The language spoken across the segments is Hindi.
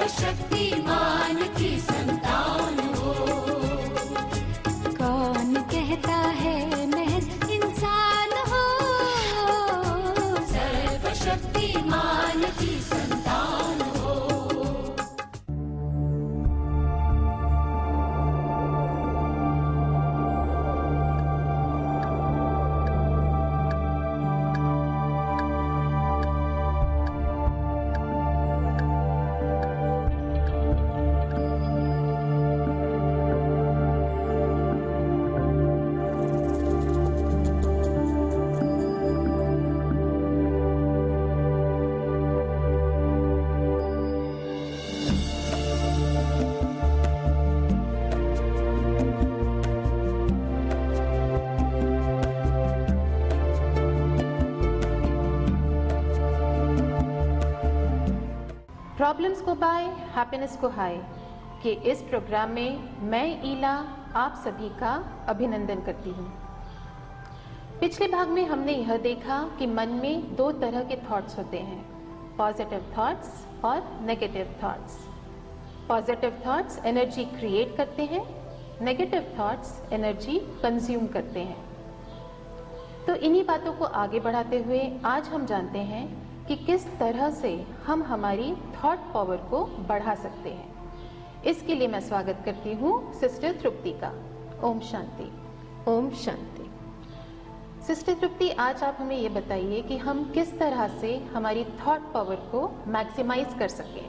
सर्वशक्तिमान की संतान हो। कौन कहता है महज इंसान हो, सर्वशक्तिमान की संतान हो। प्रॉब्लम्स को बाय, हैप्पीनेस को हाय के इस प्रोग्राम में मैं ईला आप सभी का अभिनंदन करती हूँ। पिछले भाग में हमने यह देखा कि मन में दो तरह के थॉट्स होते हैं, पॉजिटिव थॉट्स और negative thoughts. Positive thoughts energy create करते हैं, नेगेटिव थॉट्स एनर्जी कंज्यूम करते हैं। तो इन्हीं बातों को आगे बढ़ाते हुए आज हम जानते हैं कि किस तरह से हम हमारी थॉट पावर को बढ़ा सकते हैं। इसके लिए मैं स्वागत करती हूँ सिस्टर तृप्ति का। ओम शांति। ओम शांति। सिस्टर तृप्ति, आज आप हमें ये बताइए कि हम किस तरह से हमारी थॉट पावर को मैक्सिमाइज कर सकें।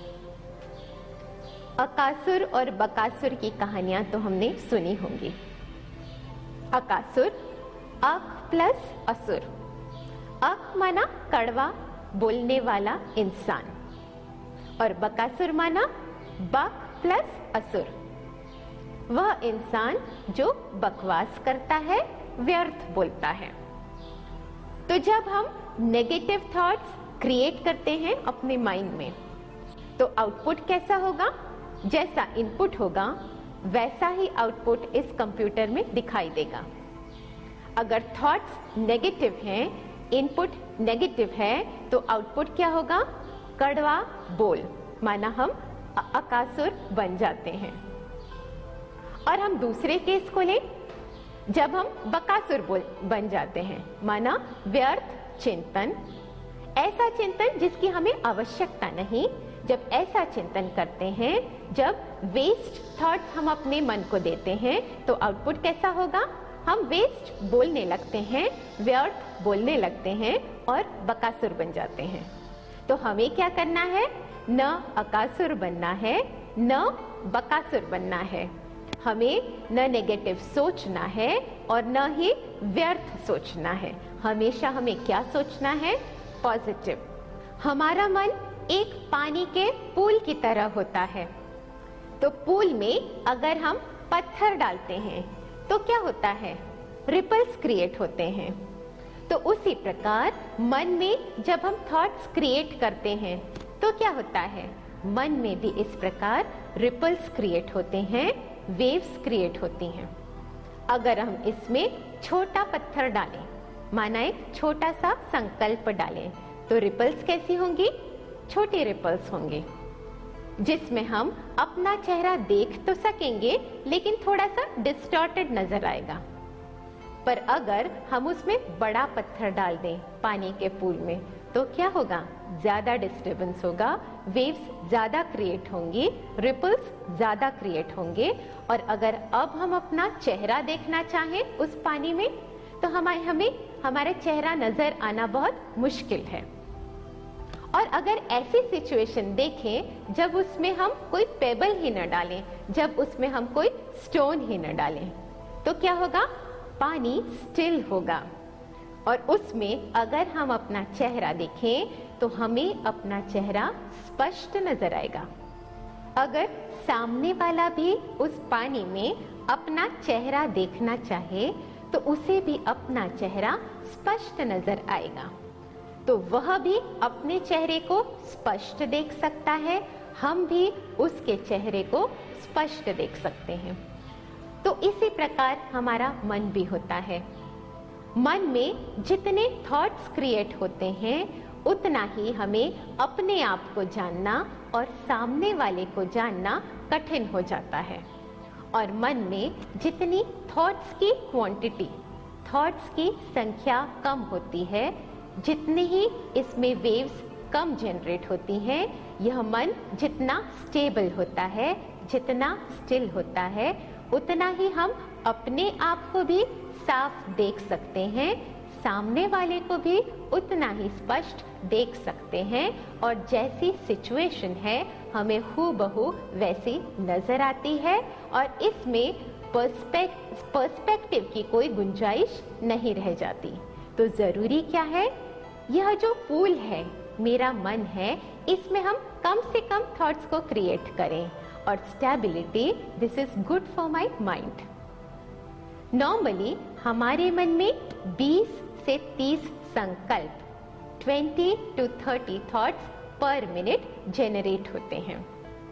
अकासुर और बकासुर की कहानियां तो हमने सुनी होंगी। अकासुर, अक प्लस असुर। अक माना कड़वा बोलने वाला इंसान और बकासुर माना बक प्लस असुर, वह इंसान जो बकवास करता है, व्यर्थ बोलता है। तो जब हम नेगेटिव थॉट्स क्रिएट करते हैं अपने माइंड में, तो आउटपुट कैसा होगा? जैसा इनपुट होगा वैसा ही आउटपुट इस कंप्यूटर में दिखाई देगा। अगर थॉट्स नेगेटिव हैं, इनपुट नेगेटिव है, तो आउटपुट क्या होगा? कड़वा बोल, माना हम अकासुर बन जाते हैं। और हम दूसरे केस को लें, जब हम बकासुर बन जाते हैं, माना व्यर्थ चिंतन, ऐसा चिंतन जिसकी हमें आवश्यकता नहीं। जब ऐसा चिंतन करते हैं, जब वेस्ट थॉट्स हम अपने मन को देते हैं, तो आउटपुट कैसा होगा? हम वेस्ट बोलने लगते हैं, व्यर्थ बोलने लगते हैं और बकासुर बन जाते हैं। तो हमें क्या करना है? न अकासुर बनना है, न बकासुर बनना है। हमें न नेगेटिव सोचना है और न ही व्यर्थ सोचना है। हमेशा हमें क्या सोचना है? पॉजिटिव। हमारा मन एक पानी के पूल की तरह होता है। तो पूल में अगर हम पत्थर डालते हैं तो क्या होता है? रिपल्स क्रिएट होते हैं। तो उसी प्रकार मन में जब हम थॉट्स क्रिएट करते हैं तो क्या होता है? मन में भी इस प्रकार रिपल्स क्रिएट होते हैं, वेव्स क्रिएट होती हैं। अगर हम इसमें छोटा पत्थर डालें, माना एक छोटा सा संकल्प डालें, तो रिपल्स कैसी होंगी? छोटे रिपल्स होंगे, जिसमें हम अपना चेहरा देख तो सकेंगे लेकिन थोड़ा सा डिस्टॉर्टेड नजर आएगा। पर अगर हम उसमें बड़ा पत्थर डाल दें पानी के पूल में, तो क्या होगा? ज्यादा डिस्टर्बेंस होगा, वेव्स ज्यादा क्रिएट होंगी, रिपल्स ज्यादा क्रिएट होंगे। और अगर अब हम अपना चेहरा देखना चाहें उस पानी में, तो हमें हमारा चेहरा नजर आना बहुत मुश्किल है। और अगर ऐसी सिचुएशन देखें जब उसमें हम कोई पेबल ही न डालें, जब उसमें हम कोई स्टोन ही न डालें, तो क्या होगा? पानी स्टिल होगा। और उसमें अगर हम अपना चेहरा देखें तो हमें अपना चेहरा स्पष्ट नजर आएगा। अगर सामने वाला भी उस पानी में अपना चेहरा देखना चाहे तो उसे भी अपना चेहरा स्पष्ट नजर आएगा। तो वह भी अपने चेहरे को स्पष्ट देख सकता है, हम भी उसके चेहरे को स्पष्ट देख सकते हैं। तो इसी प्रकार हमारा मन भी होता है। मन में जितने थॉट्स क्रिएट होते हैं उतना ही हमें अपने आप को जानना और सामने वाले को जानना कठिन हो जाता है। और मन में जितनी थॉट्स की क्वांटिटी, थॉट्स की संख्या कम होती है, जितनी ही इसमें वेव्स कम जनरेट होती हैं, यह मन जितना स्टेबल होता है, जितना स्टिल होता है, उतना ही हम अपने आप को भी साफ देख सकते हैं, सामने वाले को भी उतना ही स्पष्ट देख सकते हैं, और जैसी सिचुएशन है हमें हूबहू वैसी नजर आती है, और इसमें पर्सपेक्टिव की कोई गुंजाइश नहीं रह जाती। तो जरूरी क्या है, यह जो पूल है, मेरा मन है, इसमें हम कम से कम थॉट्स को क्रिएट करें, और stability, this is good for my mind. Normally हमारे मन में 20 से 30 संकल्प, 20 to 30 थॉट्स पर मिनट जनरेट होते हैं।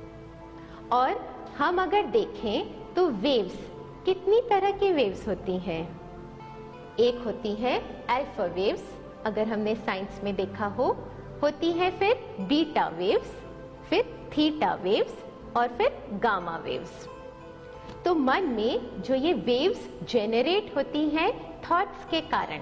और हम अगर देखें तो वेव्स, कितनी तरह की वेव्स होती हैं? एक होती है अल्फा वेव्स, अगर हमने साइंस में देखा हो, होती है फिर बीटा वेव्स, फिर थीटा वेव्स, और फिर गामा वेव्स। तो मन में जो ये वेव्स जनरेट होती हैं थॉट्स के कारण,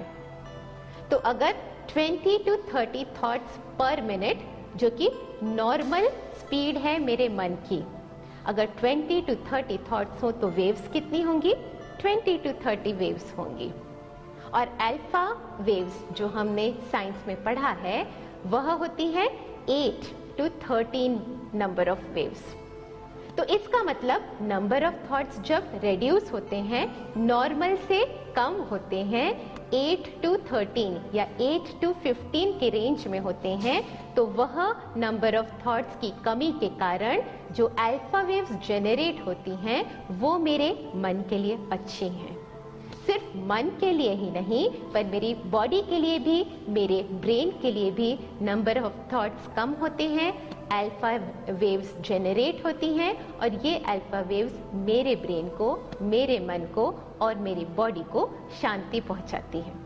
तो अगर 20 to 30 थॉट्स पर मिनट, जो कि नॉर्मल स्पीड है मेरे मन की, अगर 20 to 30 थॉट्स हो तो वेव्स कितनी होंगी? 20 to 30 वेव्स होंगी। और अल्फा वेव्स जो हमने साइंस में पढ़ा है, वह होती है 8 to 13 नंबर ऑफ वेव्स। तो इसका मतलब नंबर ऑफ थॉट्स जब रेड्यूस होते हैं, नॉर्मल से कम होते हैं, 8 to 13 या 8 to 15 के रेंज में होते हैं, तो वह नंबर ऑफ थॉट्स की कमी के कारण जो अल्फा वेव्स जनरेट होती हैं, वो मेरे मन के लिए अच्छी हैं। सिर्फ मन के लिए ही नहीं, पर मेरी बॉडी के लिए भी, मेरे ब्रेन के लिए भी नंबर ऑफ थॉट्स कम होते हैं, अल्फा वेव्स जनरेट होती हैं, और ये अल्फा वेव्स मेरे ब्रेन को, मेरे मन को और मेरी बॉडी को शांति पहुंचाती हैं।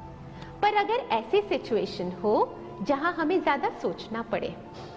पर अगर ऐसी सिचुएशन हो जहां हमें ज्यादा सोचना पड़े,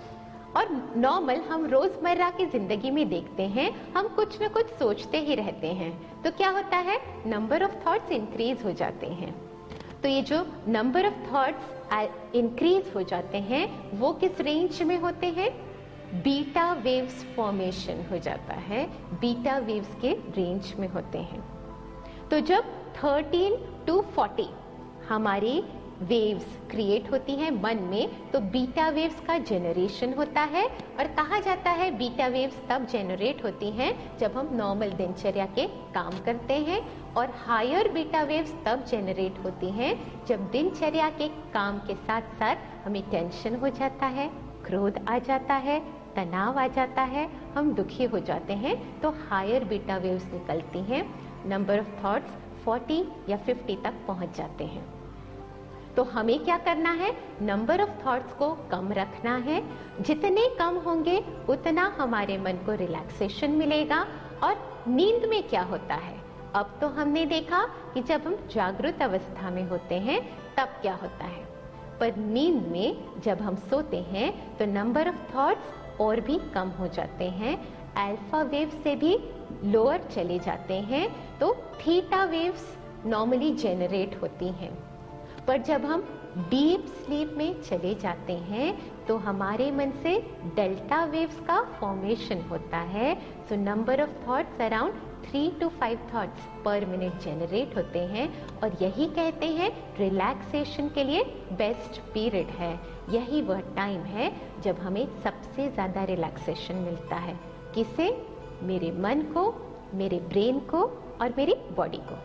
और नॉर्मल हम रोजमर्रा की जिंदगी में देखते हैं, हम कुछ न कुछ सोचते ही रहते हैं, तो क्या होता है, नंबर ऑफ थॉट्स इंक्रीज हो जाते हैं। तो ये जो नंबर ऑफ थॉट्स इंक्रीज हो जाते हैं, वो किस रेंज में होते हैं? बीटा वेव्स फॉर्मेशन हो जाता है, बीटा वेव्स के रेंज में होते हैं। तो जब 13 to 40 हमारी वेव्स क्रिएट होती हैं मन में, तो बीटा वेव्स का जनरेशन होता है, और कहा जाता है बीटा वेव्स तब जनरेट होती हैं जब हम नॉर्मल दिनचर्या के काम करते हैं, और हायर बीटा वेव्स तब जनरेट होती हैं जब दिनचर्या के काम के साथ साथ हमें टेंशन हो जाता है, क्रोध आ जाता है, तनाव आ जाता है, हम दुखी हो जाते हैं, तो हायर बीटा वेव्स निकलती हैं, नंबर ऑफ थॉट्स 40 या 50 तक पहुंच जाते हैं। तो हमें क्या करना है? नंबर ऑफ थॉट्स को कम रखना है, जितने कम होंगे उतना हमारे मन को रिलैक्सेशन मिलेगा। और नींद में क्या होता है, अब तो हमने देखा कि जब हम जागृत अवस्था में होते हैं तब क्या होता है, पर नींद में जब हम सोते हैं तो नंबर ऑफ थॉट्स और भी कम हो जाते हैं, अल्फा वेव से भी लोअर चले जाते हैं, तो थीटा वेव्स नॉर्मली जनरेट होती हैं। पर जब हम डीप स्लीप में चले जाते हैं तो हमारे मन से डेल्टा वेव्स का फॉर्मेशन होता है। So number of thoughts around 3 to 5 thoughts पर मिनट जनरेट होते हैं, और यही कहते हैं रिलैक्सेशन के लिए बेस्ट पीरियड है। यही वह टाइम है जब हमें सबसे ज्यादा रिलैक्सेशन मिलता है। किसे? मेरे मन को, मेरे ब्रेन को और मेरी बॉडी को।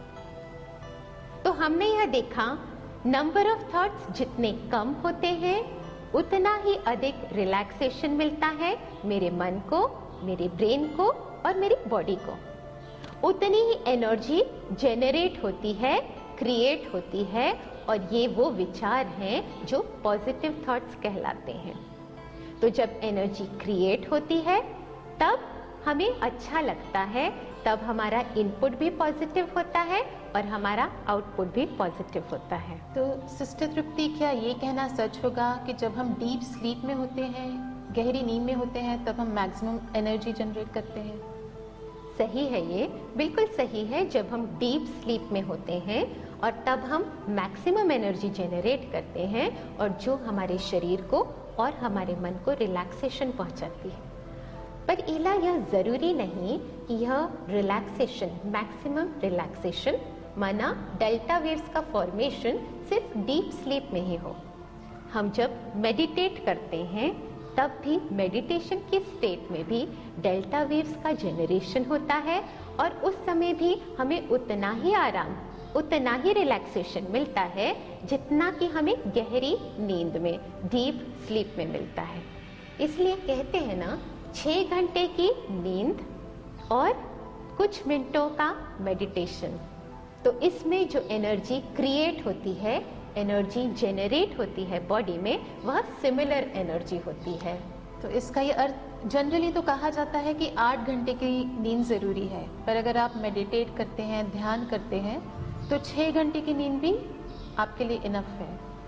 तो हमने यह देखा, नंबर ऑफ थॉट्स जितने कम होते हैं उतना ही अधिक रिलैक्सेशन मिलता है मेरे मन को, मेरे ब्रेन को और मेरी बॉडी को। उतनी ही एनर्जी जनरेट होती है, क्रिएट होती है, और ये वो विचार हैं जो पॉजिटिव थॉट्स कहलाते हैं। तो जब एनर्जी क्रिएट होती है तब हमें अच्छा लगता है, तब हमारा इनपुट भी पॉजिटिव होता है और हमारा आउटपुट भी पॉजिटिव होता है। तो सिस्टर तृप्ति, क्या ये कहना सच होगा कि जब हम डीप स्लीप में होते हैं, गहरी नींद में होते हैं, तब हम मैक्सिमम एनर्जी जनरेट करते हैं? सही है, ये बिल्कुल सही है। जब हम डीप स्लीप में होते हैं और तब हम मैक्सिमम एनर्जी जनरेट करते हैं और जो हमारे शरीर को और हमारे मन को रिलैक्सेशन पहुंचाती है। पर इला, यह जरूरी नहीं कि यह रिलैक्सेशन, मैक्सिमम रिलैक्सेशन माना डेल्टा वेव्स का फॉर्मेशन सिर्फ डीप स्लीप में ही हो। हम जब मेडिटेट करते हैं तब भी मेडिटेशन की स्टेट में भी डेल्टा वेव्स का जनरेशन होता है और उस समय भी हमें उतना ही आराम, उतना ही रिलैक्सेशन मिलता है जितना कि हमें गहरी नींद में, डीप स्लीप में मिलता है। इसलिए कहते हैं ना, 6 घंटे की नींद और कुछ मिनटों का मेडिटेशन, तो इसमें जो एनर्जी क्रिएट होती है, एनर्जी जेनरेट होती है बॉडी में, वह सिमिलर एनर्जी होती है। तो इसका ये अर्थ, जनरली तो कहा जाता है कि 8 घंटे की नींद ज़रूरी है, पर अगर आप मेडिटेट करते हैं, ध्यान करते हैं, तो 6 घंटे की नींद भी आपके लिए इनफ है।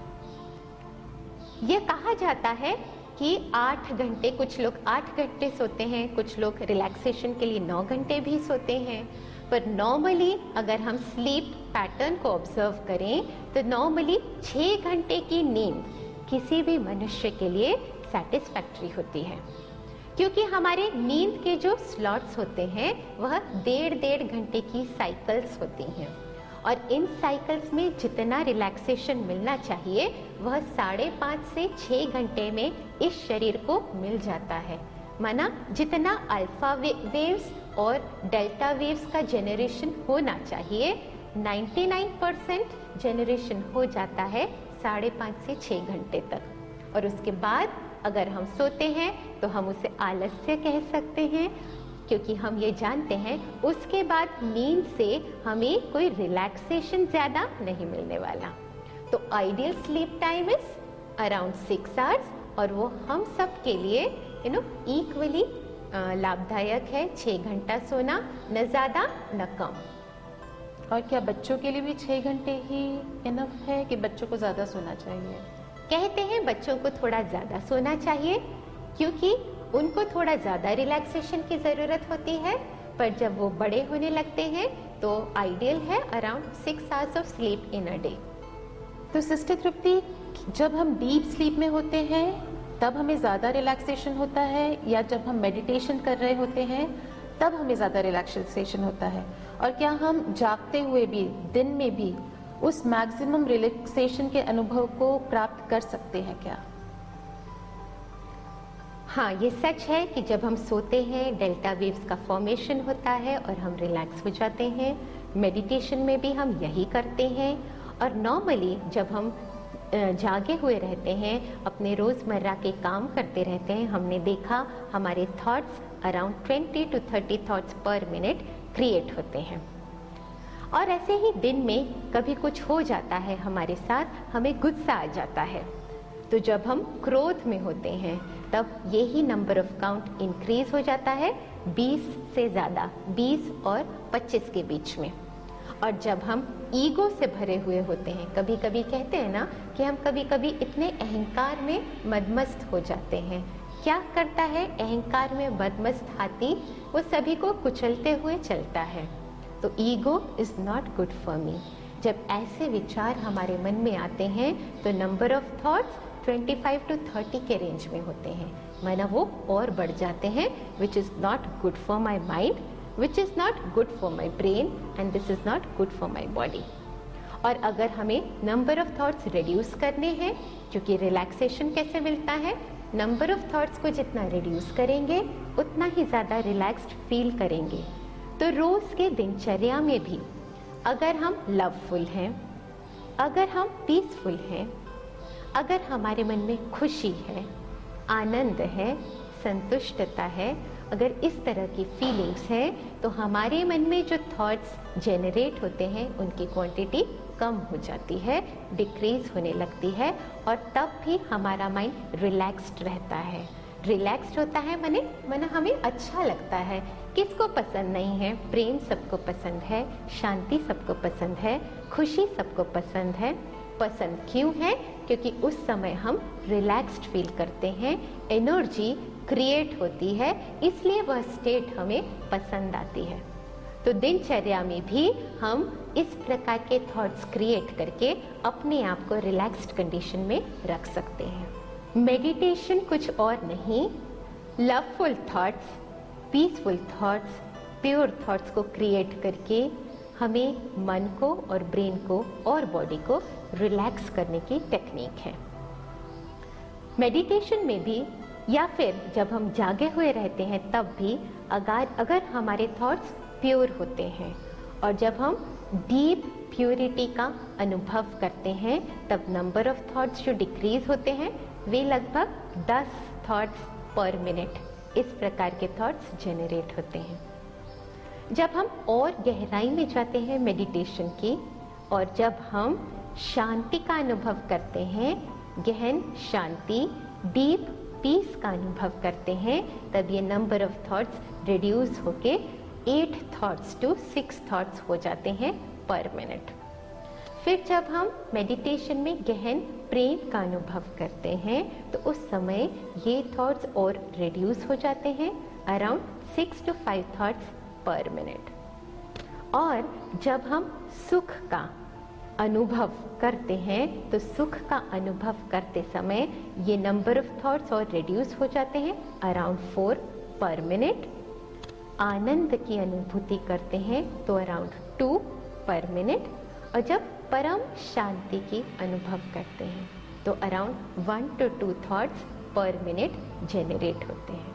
ये कहा जाता है कि 8 घंटे, कुछ लोग 8 घंटे सोते हैं, कुछ लोग रिलैक्सेशन के लिए 9 घंटे भी सोते हैं। पर नॉर्मली अगर हम स्लीप पैटर्न को ऑब्जर्व करें तो नॉर्मली 6 घंटे की नींद किसी भी मनुष्य के लिए सेटिस्फैक्ट्री होती है, क्योंकि हमारे नींद के जो स्लॉट्स होते हैं वह 1.5 घंटे की साइकिल्स होती हैं और इन साइकिल्स में जितना रिलैक्सेशन मिलना चाहिए वह 5.5 से 6 घंटे में इस शरीर को मिल जाता है। माना जितना अल्फा वेव्स और डेल्टा वेव्स का जनरेशन होना चाहिए, 99% जनरेशन हो जाता है 5.5 से 6 घंटे तक। और उसके बाद अगर हम सोते हैं तो हम उसे आलस्य कह सकते हैं, क्योंकि हम ये जानते हैं उसके बाद नींद से हमें कोई रिलैक्सेशन ज़्यादा नहीं मिलने वाला। तो ideal sleep time is around 6 hours और वो हम सब के लिए इक्वली लाभदायक है। 6 घंटा सोना, न ज़्यादा न कम। और क्या बच्चों के लिए भी 6 घंटे ही इनफ है कि बच्चों को ज़्यादा सोना चाहिए? कहते हैं बच्चों को थोड़ा ज़्यादा सोना चाहिए क्योंकि उनको थोड़ा ज़्यादा रिलैक्सेशन की ज़रूरत होती है, पर जब वो बड़े होने लगते हैं तो आइडियल है around 6 hours of sleep in a day. तो सिस्टर तृप्ति, जब हम डीप स्लीप में होते हैं तब हमें ज़्यादा रिलैक्सेशन होता है, या जब हम मेडिटेशन कर रहे होते हैं तब हमें ज़्यादा रिलैक्सेशन होता है? और क्या हम जागते हुए भी, दिन में भी उस मैक्सिमम रिलैक्सेशन के अनुभव को प्राप्त कर सकते हैं क्या? हाँ, ये सच है कि जब हम सोते हैं डेल्टा वेव्स का फॉर्मेशन होता है और हम रिलैक्स हो जाते हैं। मेडिटेशन में भी हम यही करते हैं और नॉर्मली जब हम जागे हुए रहते हैं, अपने रोज़मर्रा के काम करते रहते हैं, हमने देखा हमारे थॉट्स अराउंड 20 to 30 थॉट्स पर मिनट क्रिएट होते हैं। और ऐसे ही दिन में कभी कुछ हो जाता है हमारे साथ, हमें गुस्सा आ जाता है, तो जब हम क्रोध में होते हैं तब यही नंबर ऑफ काउंट इंक्रीज हो जाता है 20 से ज़्यादा, 20 और 25 के बीच में। और जब हम ईगो से भरे हुए होते हैं, कभी कभी कहते हैं ना कि हम कभी कभी इतने अहंकार में मदमस्त हो जाते हैं। क्या करता है अहंकार में मदमस्त हाथी? वो सभी को कुचलते हुए चलता है। तो ego is not good for me. जब ऐसे विचार हमारे मन में आते हैं तो नंबर ऑफ थॉट्स 25 to 30 के रेंज में होते हैं, माना वो और बढ़ जाते हैं, which is not good for my mind, which is not good for my brain and this is not good for my body। और अगर हमें नंबर ऑफ थॉट्स रिड्यूस करने हैं, क्योंकि रिलैक्सेशन कैसे मिलता है, नंबर ऑफ थॉट्स को जितना रिड्यूस करेंगे उतना ही ज़्यादा रिलैक्स्ड फील करेंगे। तो रोज़ के दिनचर्या में भी अगर हम लवफुल हैं, अगर हम पीसफुल हैं, अगर हमारे मन में खुशी है, आनंद है, संतुष्टता है, अगर इस तरह की फीलिंग्स है तो हमारे मन में जो थॉट्स जेनरेट होते हैं उनकी क्वांटिटी कम हो जाती है, डिक्रीज होने लगती है और तब भी हमारा माइंड रिलैक्स्ड रहता है। रिलैक्स्ड होता है माने हमें अच्छा लगता है। किसको पसंद नहीं है? प्रेम सबको पसंद है, शांति सबको पसंद है, खुशी सबको पसंद है। पसंद क्यों है? क्योंकि उस समय हम रिलैक्स्ड फील करते हैं, एनर्जी क्रिएट होती है, इसलिए वह स्टेट हमें पसंद आती है। तो दिनचर्या में भी हम इस प्रकार के थॉट्स क्रिएट करके अपने आप को रिलैक्स्ड कंडीशन में रख सकते हैं। मेडिटेशन कुछ और नहीं, loveful thoughts, peaceful thoughts, pure thoughts को क्रिएट करके हमें मन को और ब्रेन को और बॉडी को रिलैक्स करने की टेक्निक है। मेडिटेशन में भी या फिर जब हम जागे हुए रहते हैं तब भी अगर हमारे थॉट्स प्योर होते हैं और जब हम डीप प्योरिटी का अनुभव करते हैं तब नंबर ऑफ थॉट्स जो डिक्रीज होते हैं वे लगभग 10 थॉट्स पर मिनट इस प्रकार के थॉट्स जनरेट होते हैं। जब हम और गहराई में जाते हैं मेडिटेशन की और जब हम शांति का अनुभव करते हैं, गहन शांति, डीप पीस का अनुभव करते हैं, तब ये नंबर ऑफ थॉट्स रिड्यूस होके 8 थॉट्स टू 6 थॉट्स हो जाते हैं पर मिनट। फिर जब हम मेडिटेशन में गहन प्रेम का अनुभव करते हैं तो उस समय ये थॉट्स और रिड्यूस हो जाते हैं अराउंड 6 to 5 थॉट्स पर मिनट। और जब हम सुख का अनुभव करते हैं तो सुख का अनुभव करते समय ये नंबर ऑफ थॉट्स और रिड्यूस हो जाते हैं अराउंड 4 पर मिनट। आनंद की अनुभूति करते हैं तो अराउंड 2 पर मिनट। और जब परम शांति की अनुभव करते हैं तो अराउंड 1 to 2 थॉट्स पर मिनट जनरेट होते हैं।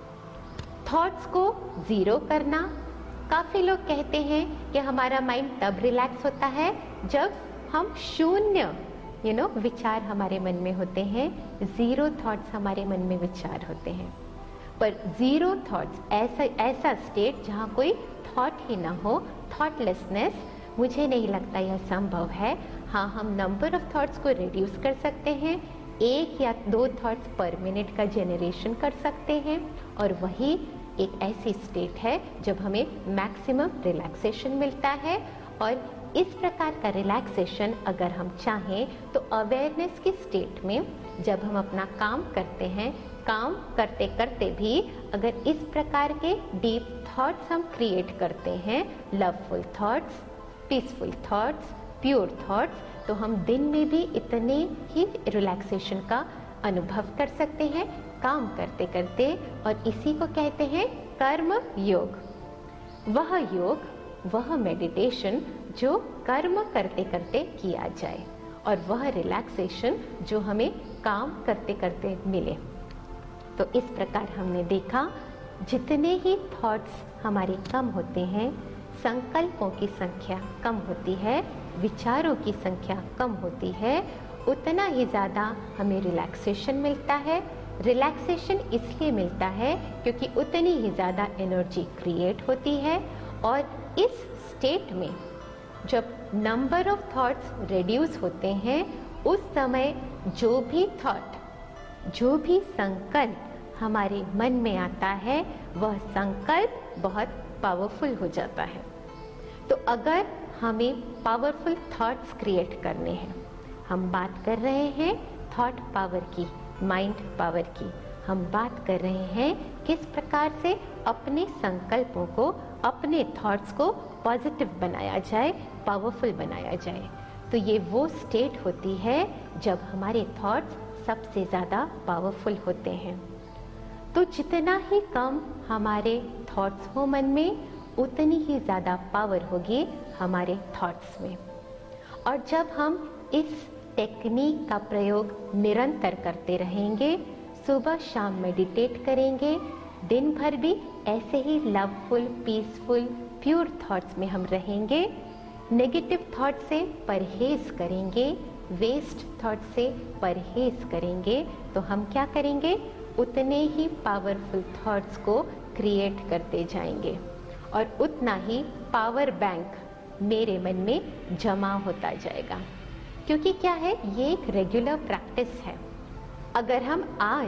थॉट्स को जीरो करना, काफी लोग कहते हैं कि हमारा माइंड तब रिलैक्स होता है जब हम शून्य विचार हमारे मन में होते हैं, जीरो थॉट्स हमारे मन में विचार होते हैं। पर जीरो थॉट्स ऐसा स्टेट जहाँ कोई थॉट ही ना हो, थॉटलेसनेस, मुझे नहीं लगता यह संभव है। हाँ, हम नंबर ऑफ थॉट्स को रिड्यूस कर सकते हैं, 1 या 2 थॉट्स पर मिनट का जनरेशन कर सकते हैं और वही एक ऐसी स्टेट है जब हमें मैक्सिमम रिलैक्सेशन मिलता है। और इस प्रकार का रिलैक्सेशन अगर हम चाहें तो अवेयरनेस की स्टेट में जब हम अपना काम करते हैं, काम करते करते भी अगर इस प्रकार के डीप थॉट्स हम क्रिएट करते हैं, loveful thoughts, peaceful thoughts, pure thoughts, तो हम दिन में भी इतने ही रिलैक्सेशन का अनुभव कर सकते हैं काम करते करते। और इसी को कहते हैं कर्म योग। वह मेडिटेशन जो कर्म करते करते किया जाए और वह रिलैक्सेशन जो हमें काम करते करते मिले। तो इस प्रकार हमने देखा जितने ही थॉट्स हमारे कम होते हैं, संकल्पों की संख्या कम होती है, विचारों की संख्या कम होती है, उतना ही ज़्यादा हमें रिलैक्सेशन मिलता है। रिलैक्सेशन इसलिए मिलता है क्योंकि उतनी ही ज़्यादा एनर्जी क्रिएट होती है। और इस स्टेट में जब नंबर ऑफ थॉट्स रिड्यूस होते हैं उस समय जो भी थॉट, जो भी संकल्प हमारे मन में आता है वह संकल्प बहुत पावरफुल हो जाता है। तो अगर हमें पावरफुल थॉट्स क्रिएट करने हैं, हम बात कर रहे हैं थॉट पावर की, माइंड पावर की, हम बात कर रहे हैं किस प्रकार से अपने संकल्पों को, अपने थॉट्स को पॉजिटिव बनाया जाए, पावरफुल बनाया जाए। तो ये वो स्टेट होती है जब हमारे थॉट्स सबसे ज़्यादा पावरफुल होते हैं। तो जितना ही कम हमारे थॉट्स हो मन में, उतनी ही ज़्यादा पावर होगी हमारे थॉट्स में। और जब हम इस टेक्निक का प्रयोग निरंतर करते रहेंगे, सुबह शाम मेडिटेट करेंगे, दिन भर भी ऐसे ही लवफुल, पीसफुल, प्योर थॉट्स में हम रहेंगे, नेगेटिव थॉट से परहेज करेंगे, वेस्ट थॉट से परहेज करेंगे, तो हम क्या करेंगे, उतने ही पावरफुल थॉट्स को क्रिएट करते जाएंगे और उतना ही पावर बैंक मेरे मन में जमा होता जाएगा। क्योंकि क्या है, ये एक रेगुलर प्रैक्टिस है। अगर हम आज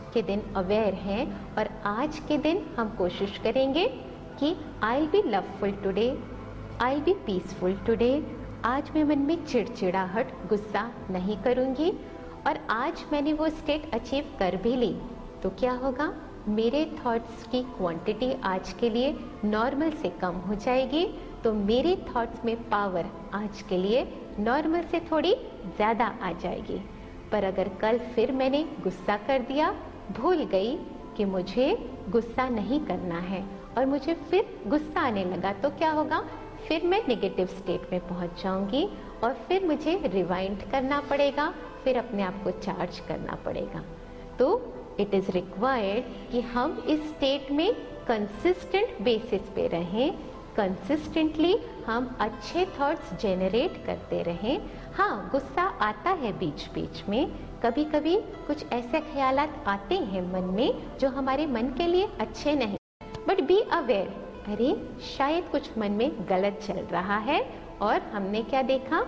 के दिन अवेयर हैं और आज के दिन हम कोशिश करेंगे कि I will be loveful today, I will be peaceful today. आज मैं मन में चिड़चिड़ाहट, गुस्सा नहीं करूँगी और आज मैंने वो स्टेट अचीव कर भी ली तो क्या होगा, मेरे थॉट्स की क्वांटिटी आज के लिए नॉर्मल से कम हो जाएगी, तो मेरे थॉट्स में पावर आज के लिए नॉर्मल से थोड़ी ज़्यादा आ जाएगी। पर अगर कल फिर मैंने गुस्सा कर दिया, भूल गई कि मुझे गुस्सा नहीं करना है और मुझे फिर गुस्सा आने लगा तो क्या होगा, फिर मैं नेगेटिव स्टेट में पहुंच जाऊंगी और फिर मुझे रिवाइंड करना पड़ेगा, फिर अपने आप को चार्ज करना पड़ेगा। तो इट इज़ रिक्वायर्ड कि हम इस स्टेट में कंसिस्टेंट बेसिस पे रहें, कंसिस्टेंटली हम अच्छे थॉट्स जनरेट करते रहें। हाँ, गुस्सा आता है बीच बीच में, कभी कभी कुछ ऐसे ख्यालात आते हैं मन में जो हमारे मन के लिए अच्छे नहीं, बट बी अवेयर, अरे शायद कुछ मन में गलत चल रहा है और हमने क्या देखा,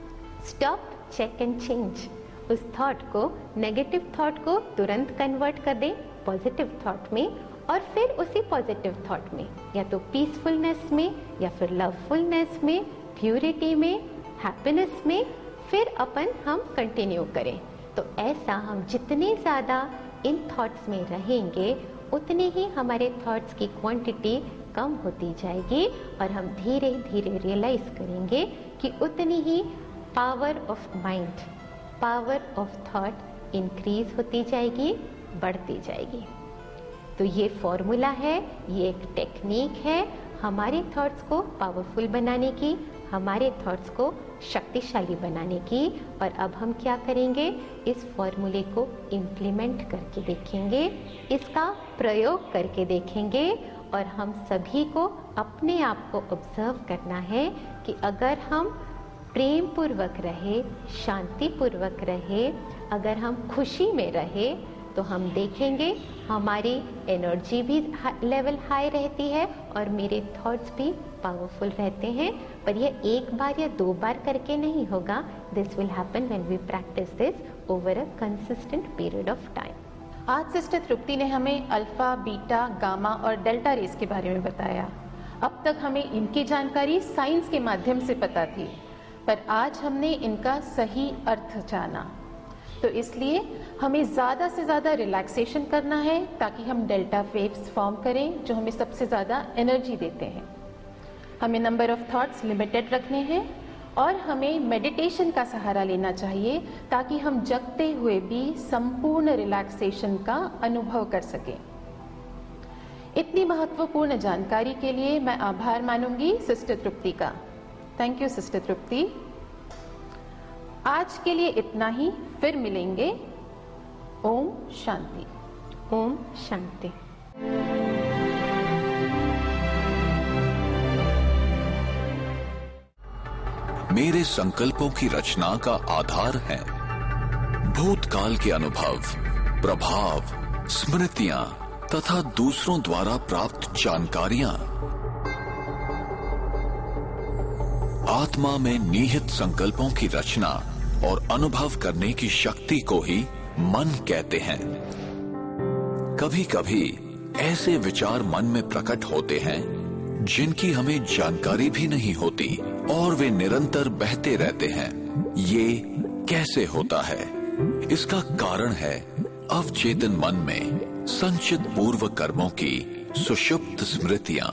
स्टॉप, चेक एंड चेंज। उस थॉट को, नेगेटिव थॉट को तुरंत कन्वर्ट कर दें पॉजिटिव थॉट में और फिर उसी पॉजिटिव थॉट में या तो पीसफुलनेस में या फिर लवफुलनेस में, प्यूरिटी में, हैप्पीनेस में फिर अपन हम कंटिन्यू करें। तो ऐसा हम जितने ज़्यादा इन थॉट्स में रहेंगे उतने ही हमारे थॉट्स की क्वांटिटी कम होती जाएगी और हम धीरे धीरे रियलाइज करेंगे कि उतनी ही power of mind, power of thought increase होती जाएगी, बढ़ती जाएगी। तो ये फॉर्मूला है, ये एक टेक्निक है हमारे थॉट्स को पावरफुल बनाने की, हमारे थॉट्स को शक्तिशाली बनाने की। और अब हम क्या करेंगे, इस फॉर्मूले को इम्प्लीमेंट करके देखेंगे, इसका प्रयोग करके देखेंगे और हम सभी को अपने आप को ऑब्जर्व करना है कि अगर हम प्रेम पूर्वक रहे, शांति पूर्वक रहे, अगर हम खुशी में रहे तो हम देखेंगे हमारी एनर्जी भी लेवल हाई रहती है और मेरे थॉट्स भी पावरफुल रहते हैं। पर यह एक बार या दो बार करके नहीं होगा, this will happen when we practise this over a consistent period of time. आज सिस्टर तृप्ति ने हमें अल्फा, बीटा, गामा और डेल्टा रेस के बारे में बताया। अब तक हमें इनकी जानकारी साइंस के माध्यम से पता थी, पर आज हमने इनका सही अर्थ जाना। तो इसलिए हमें ज़्यादा से ज़्यादा रिलैक्सेशन करना है ताकि हम डेल्टा वेव्स फॉर्म करें जो हमें सबसे ज़्यादा एनर्जी देते हैं। हमें नंबर ऑफ थॉट्स लिमिटेड रखने हैं और हमें मेडिटेशन का सहारा लेना चाहिए ताकि हम जगते हुए भी संपूर्ण रिलैक्सेशन का अनुभव कर सकें। इतनी महत्वपूर्ण जानकारी के लिए मैं आभार मानूंगी सिस्टर तृप्ति का। Thank you sister Tripti. आज के लिए इतना ही, फिर मिलेंगे। ओम शांति। ओम शांति। मेरे संकल्पों की रचना का आधार है भूतकाल के अनुभव, प्रभाव, स्मृतियां तथा दूसरों द्वारा प्राप्त जानकारियां। आत्मा में निहित संकल्पों की रचना और अनुभव करने की शक्ति को ही मन कहते हैं। कभी कभी ऐसे विचार मन में प्रकट होते हैं जिनकी हमें जानकारी भी नहीं होती और वे निरंतर बहते रहते हैं। ये कैसे होता है? इसका कारण है अवचेतन मन में संचित पूर्व कर्मों की सुषुप्त स्मृतियां।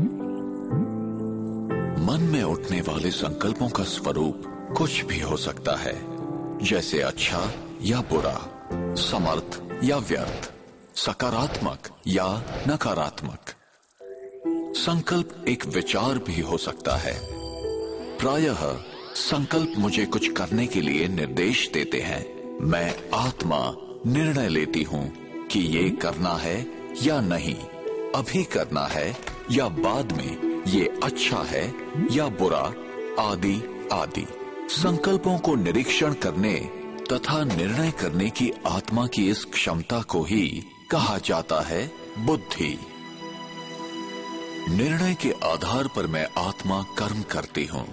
मन में उठने वाले संकल्पों का स्वरूप कुछ भी हो सकता है, जैसे अच्छा या बुरा, समर्थ या व्यर्थ, सकारात्मक या नकारात्मक। संकल्प एक विचार भी हो सकता है। प्रायः संकल्प मुझे कुछ करने के लिए निर्देश देते हैं। मैं आत्मा निर्णय लेती हूँ कि ये करना है या नहीं, अभी करना है या बाद में, ये अच्छा है या बुरा, आदि आदि। संकल्पों को निरीक्षण करने तथा निर्णय करने की आत्मा की इस क्षमता को ही कहा जाता है बुद्धि। निर्णय के आधार पर मैं आत्मा कर्म करती हूँ।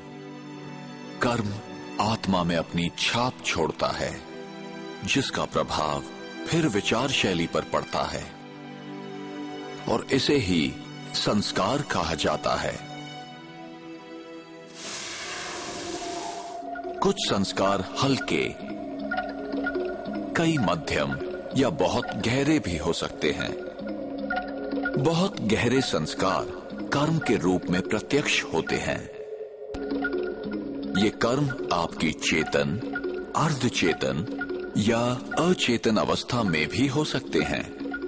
कर्म आत्मा में अपनी छाप छोड़ता है, जिसका प्रभाव फिर विचार शैली पर पड़ता है और इसे ही संस्कार कहा जाता है। कुछ संस्कार हल्के, कई मध्यम या बहुत गहरे भी हो सकते हैं। बहुत गहरे संस्कार कर्म के रूप में प्रत्यक्ष होते हैं। ये कर्म आपकी चेतन, अर्धचेतन या अचेतन अवस्था में भी हो सकते हैं।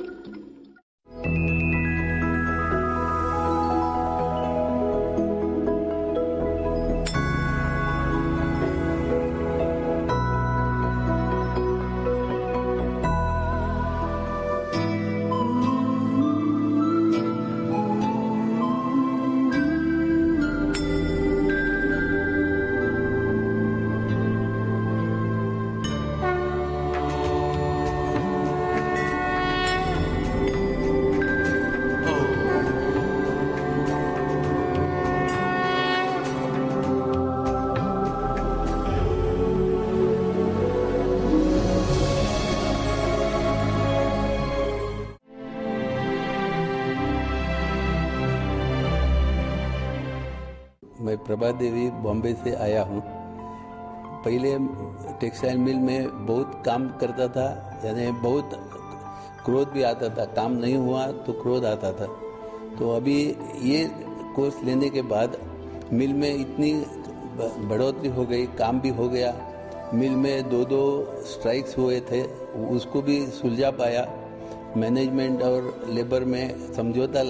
मैं प्रभा देवी बॉम्बे से आया हूँ। पहले टेक्सटाइल मिल में बहुत काम करता था, यानी बहुत क्रोध भी आता था। काम नहीं हुआ तो क्रोध आता था। तो अभी ये कोर्स लेने के बाद मिल में इतनी बढ़ोतरी हो गई, काम भी हो गया। मिल में 2 स्ट्राइक्स हुए थे, उसको भी सुलझा पाया। मैनेजमेंट और लेबर में समझौता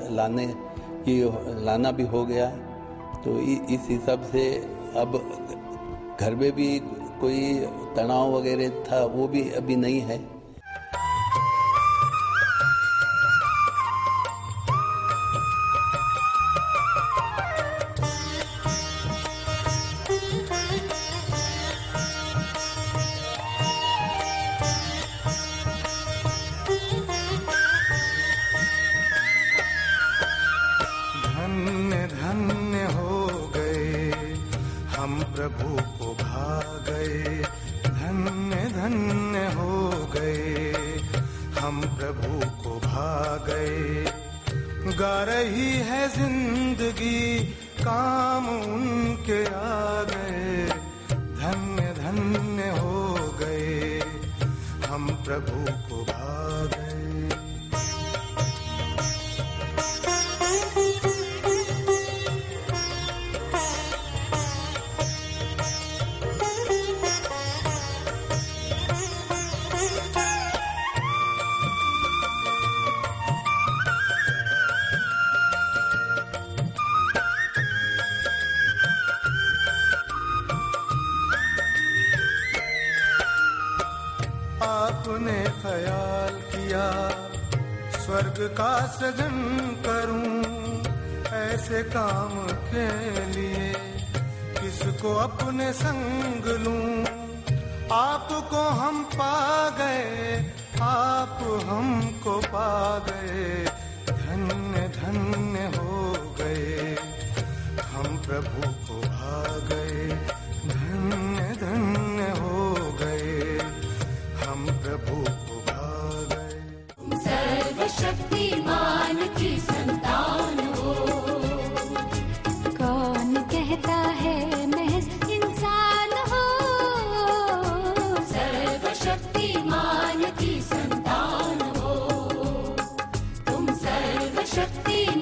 लाना भी हो गया। तो इस हिसाब से अब घर में भी कोई तनाव वगैरह था, वो भी अभी नहीं है। धन्य धन्य हो गए हम प्रभु को भा गए। धन्य धन्य हो गए हम प्रभु को भा गए। गा रही है जिंदगी, काम उनके आ गए। धन्य धन्य हो गए हम प्रभु को भा गए। आपने ख्याल किया स्वर्ग का सृजन करूं, ऐसे काम के लिए किसको अपने संग लूं। आपको हम पा गए, आप हमको पा गए। धन्य धन्य हो गए हम प्रभु को भा गए। धन्य धन्य हो गए हम प्रभु को भा गए। सर्वशक्तिमान की संतान हो। कौन कहता है महज इंसान हो। सर्वशक्तिमान की संतान हो। तुम सर्वशक्तिमान